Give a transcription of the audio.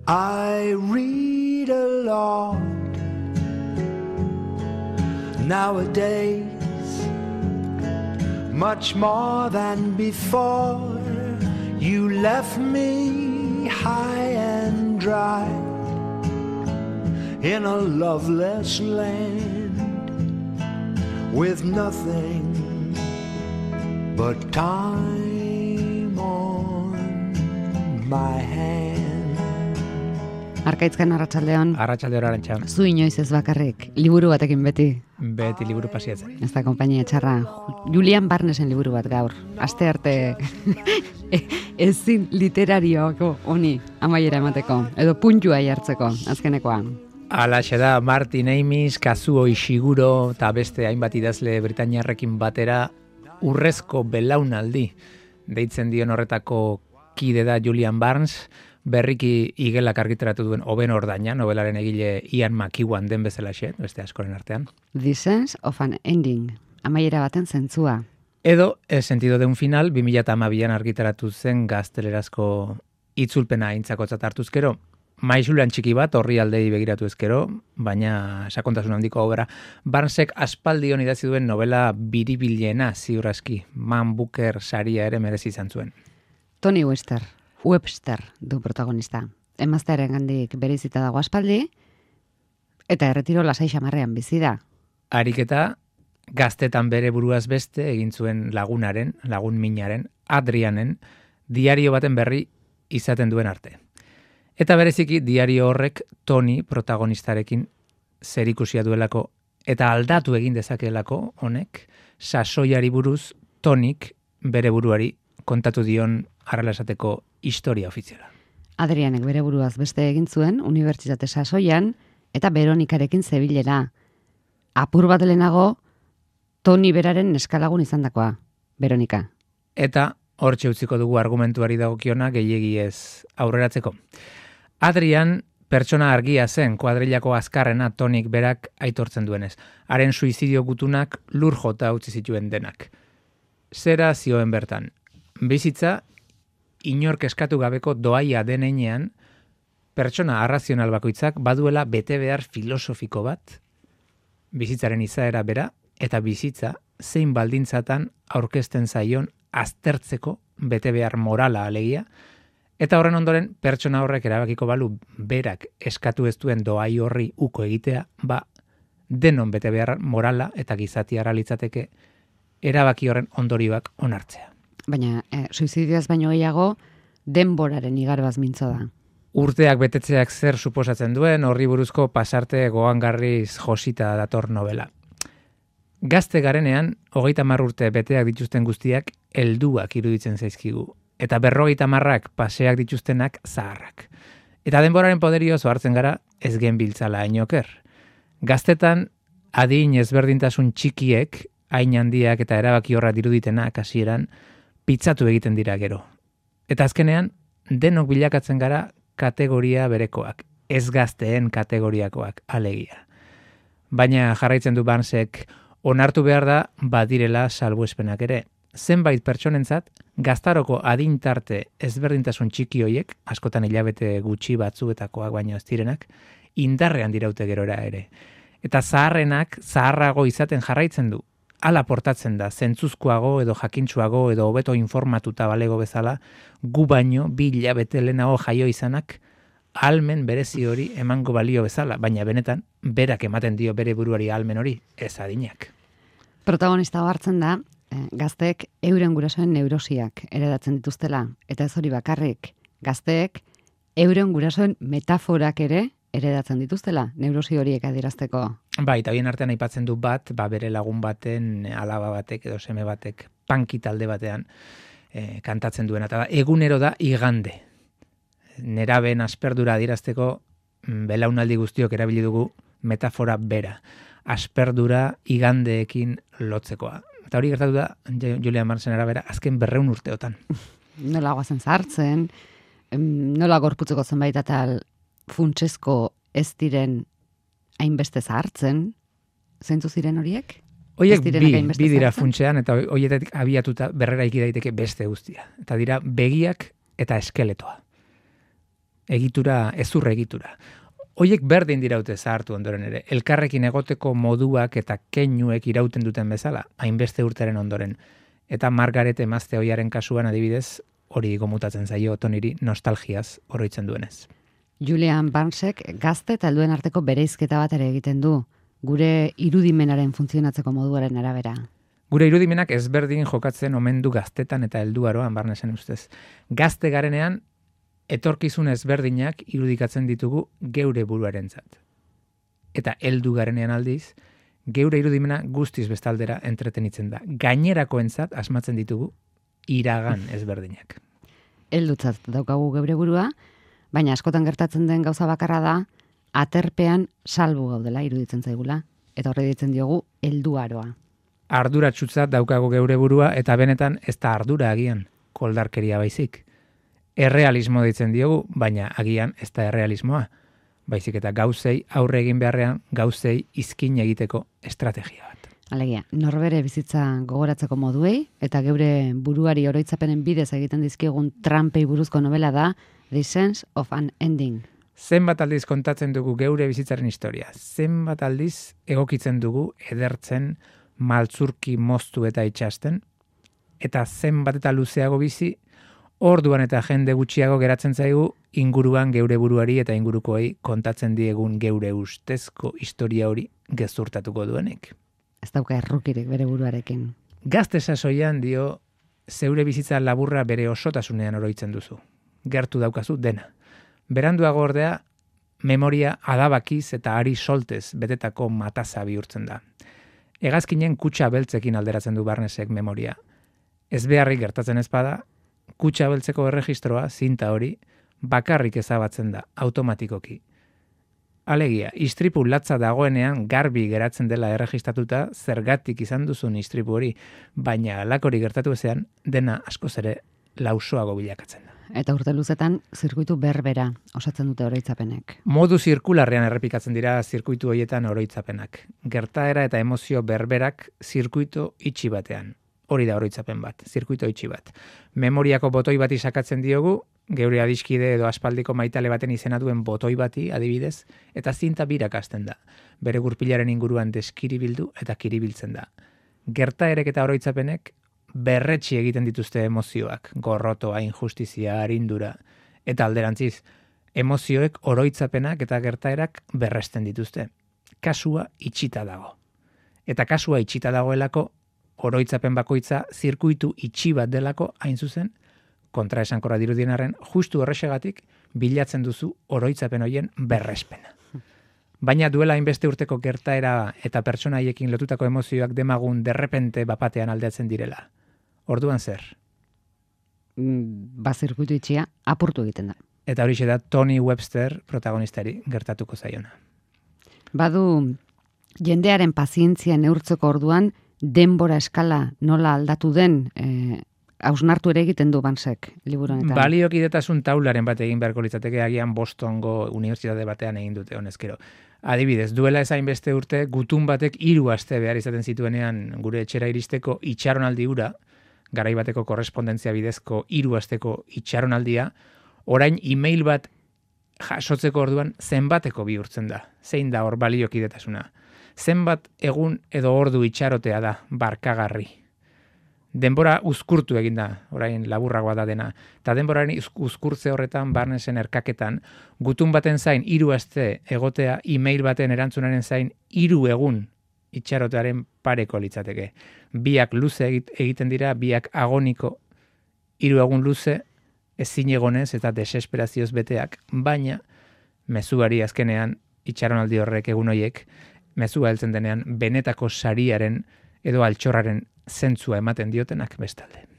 I read a lot nowadays, much more than before. You left me high and dry in a loveless land with nothing but time on my hand. Arkaitzkan arratsaldeon. Arratsalde Arantxa. Zu inoiz ez bakarrik, liburu batekin beti. Beti liburu pasiatzen. Ez da konpainia txarra. Julian Barnesen liburu bat gaur. Aste arte ezin literarioko honi amaiera emateko. Edo puntua jartzeko, azkenekoa. Alaxe da, Martin Amis, Kazuo Ishiguro eta beste hainbat idazle britainiarrekin batera urrezko belaunaldi deitzen dion horretako kide da Julian Barnes. Berriki igelak argitaratu duen Oben Ordaina, nobelaren egile Ian McEwan den bezalaxe, beste askoren artean. The Sense of an Ending, amaiera baten zentzua. Edo, El sentido de un final, 2012an argitaratu zen gaztelerazko itzulpena aintzakotzat hartuzkero. Maisulan txiki bat, horri aldei begiratu ezkero, baina sakontasun handiko obra. Barnesek aspaldion idatzi duen novela biribilena ziurraski, Man Booker saria ere merezi izan zuen. Tony Webster du protagonista. Emaztearen gandik bereizita dago aspaldi, eta erretiro lasai xamarrean bizi da. Ariketa, gaztetan bere buruaz beste egin zuen lagun minaren, Adrianen, diario baten berri izaten duen arte. Eta bereziki, diario horrek Tony protagonistarekin zerikusia duelako, eta aldatu egin dezakeelako honek, sasoiari buruz Tonik bere buruari kontatu dion harrela esateko historia ofiziala. Adrianek bere buruaz beste egin zuen, unibertsitate sasoian, eta Veronikarekin zebilera. Apur bat lehenago, Tony beraren neskalagun izandakoa, Veronika. Eta hortxe utziko dugu argumentuari dagokiona gehiegi ez aurreratzeko. Adrian pertsona argia zen kuadrilako azkarrena Tonik berak aitortzen duenez. Haren suizidio gutunak lur jota utzi zituen denak. Zera zioen bertan. Bizitza, inork eskatu gabeko doaia denean, pertsona arrazional bakoitzak baduela bete behar filosofiko bat, bizitzaren izaera bera, eta bizitza zein baldintzatan aurkezten zaion aztertzeko bete behar morala alegia, eta horren ondoren pertsona horrek erabakiko balu berak eskatu ez duen doai horri uko egitea, denon bete behar morala eta gizatiara litzateke erabaki horren ondorioak onartzea. Baina, suizidioaz baino gehiago, denboraren igarbaz mintzo da. Urteak betetzeak zer suposatzen duen, horri buruzko pasarte gogangarriz josita dator novela. Gazte garenean, 30 urte beteak dituzten guztiak helduak iruditzen zaizkigu, eta 50 paseak dituztenak zaharrak. Eta denboraren poderioz hartzen gara ez genbiltzala hainoker. Gaztetan, adin ezberdintasun txikiek, hain handiak eta erabaki horra diruditenak hasieran, pitzatu egiten dira gero. Eta azkenean, denok bilakatzen gara kategoria berekoak, ez gazteen kategoriakoak, alegia. Baina jarraitzen du Barnesek, onartu behar da badirela salbuespenak ere. Zenbait pertsonentzat, gaztaroko adintarte ezberdintasun txiki hoiek, askotan hilabete gutxi batzuetakoak baina ez direnak, indarrean diraute gerora ere. Eta zaharrenak zaharrago izaten jarraitzen du. Hala portatzen da, zentzuzkoago edo jakintsuago edo hobeto informatuta balego bezala, gu baino 2 hilabete lehenago jaio izanak, ahalmen berezi hori emango balio bezala, baina benetan, berak ematen dio bere buruari ahalmen hori, ez adinak. Protagonista hartzen da, gazteek euren gurasoen neurosiak eredatzen dituztela, eta ez hori bakarrik, gazteek euren gurasoen metaforak ere eredatzen dituztela, neurosi horiek adierazteko. Bai, eta bien artean aipatzen du bat, bere lagun baten, alaba batek edo seme batek, panki talde batean kantatzen duena. Eta egunero da igande. Neraben asperdura adierazteko belaunaldi guztiok erabili dugu metafora bera. Asperdura igandeekin lotzekoa. Eta hori gertatu da, Julian Barnesen arabera, azken 200 urteotan. Nola goazen zahartzen, nola gorputzeko zenbait eta funtsezko ez diren hainbeste zahartzen, zeintzu ziren horiek? Hoiek bi dira funtsean, eta hoietetik abiatuta berrera iki daiteke beste guztia. Eta dira begiak eta eskeletoa. egitura, ezur egitura. Hoiek berdin diraute zahartu ondoren ere, elkarrekin egoteko moduak eta keinuek irauten duten bezala, hainbeste urteren ondoren. Eta Margaret emazte ohiaren kasuan adibidez, hori gomutatzen zaio Toniri nostalgiaz oroitzen duenez. Julian Barnesek gazte eta helduen arteko bereizketa bat ere egiten du, gure irudimenaren funtzionatzeko moduaren arabera. Gure irudimenak ezberdin jokatzen omen du gaztetan eta helduaroan Barnesen ustez. Gazte garenean, etorkizun ezberdinak irudikatzen ditugu geure buruarentzat. Eta heldu garenean aldiz, geure irudimena guztiz bestaldera entretenitzen da. Gainerakoentzat asmatzen ditugu iragan ezberdinak. Heldutzat daukagu geure burua, baina askotan gertatzen den gauza bakarra da, aterpean salbu gaudela iruditzen zaigula, eta horre ditzen diogu helduaroa. Arduratsutza daukagu geure burua eta benetan ez da ardura agian, koldarkeria baizik. Errealismo ditzen diogu, baina agian ez da errealismoa. Baizik eta gauzei aurre egin beharrean gauzei izkin egiteko estrategia bat. Alegia, norbere bizitza gogoratzeko moduei eta geure buruari oroitzapenen bidez egiten dizkigun trampei buruzko novela da The Sense of an Ending. Zenbat aldiz kontatzen dugu geure bizitzaren historia. Zenbat aldiz egokitzen dugu edertzen, maltzurki moztu eta itxasten. Eta zenbat eta luzeago bizi, orduan eta jende gutxiago geratzen zaigu inguruan geure buruari eta ingurukoei kontatzen diegun geure ustezko historia hori gezurtatuko duenik. Ez dauka errukirik bere buruarekin. Gazte sasoian dio, zeure bizitza laburra bere osotasunean oroitzen duzu. Gertu daukazu dena. Beranduago ordea, memoria adabakiz eta ari soltez betetako mataza bihurtzen da. Hegazkinen kutxa beltzekin alderatzen du Barnesek memoria. Ez beharrik gertatzen ezpada, kutxa beltzeko erregistroa, zinta hori, bakarrik ezabatzen da, automatikoki. Alegia, istripu latza dagoenean garbi geratzen dela erregistratuta zergatik izan duzun istripu hori, baina alakori gertatu ezean dena askoz ere lausoago bilakatzen da. Eta urte luzetan zirkuitu berbera osatzen dute oroitzapenek. Modu zirkularrean errepikatzen dira zirkuitu horietan oroitzapenak. Gertaera eta emozio berberak zirkuito itxi batean. Hori da oroitzapen bat, zirkuito itxi bat. Memoriako botoi bati sakatzen diogu, geure adiskide edo aspaldiko maitale baten izena duen botoi bati adibidez, eta zinta birak hasten da. Bere gurpilaren inguruan deskiribildu eta kiribiltzen da. Gertaerek eta oroitzapenek berretsi egiten dituzte emozioak, gorrotoa, injustizia, arindura, eta alderantziz, emozioek oroitzapenak eta gertaerak berresten dituzte. Kasua itxita dago. Eta kasua itxita dagoelako, oroitzapen bakoitza zirkuitu itxi bat delako hain zuzen, kontraesankorra dirudienaren, justu horrexegatik bilatzen duzu oroitzapen hoien berrespena. Baina duela hainbeste urteko gertaera eta pertsona haiekin lotutako emozioak demagun derrepente bapatean aldeatzen direla. Orduan zer? Zirkuitu itxia apurtu egiten da. Eta horixe da Tony Webster protagonistari gertatuko zaiona. Badu jendearen pazientzia neurtzeko orduan denbora eskala nola aldatu den hausnartu ere egiten du Barnesek liburu honetan. Baliokidetasun taularen bat egin beharko litzateke agian Bostongo unibertsitate batean egin dute honezkero. Adibidez, duela ezain beste urte gutun batek 3 aste behar izaten zituenean gure etxera iristeko itxaronaldi hura, garai bateko korrespondentzia bidezko 3 asteko itxaronaldia, orain email bat jasotzeko orduan zenbateko bihurtzen da. Zein da hor baliokidetasuna? Zenbat egun edo ordu itxarotea da barkagarri. Denbora uzkurtu egin da, orain laburragoa da dena. Eta denboraren uzkurtze horretan, Barnesen erkaketan, gutun baten zain 3 aste egotea, email baten erantzunaren zain 3 egun itxarotearen pareko litzateke. Biak luze egiten dira, biak agoniko 3 egun luze, ezin egonez eta desesperazioz beteak, baina mezuari azkenean itxaronaldi horrek egun hoiek, mezua heltzen denean benetako sariaren edo altxorraren zentzua ematen diotenak bestalde.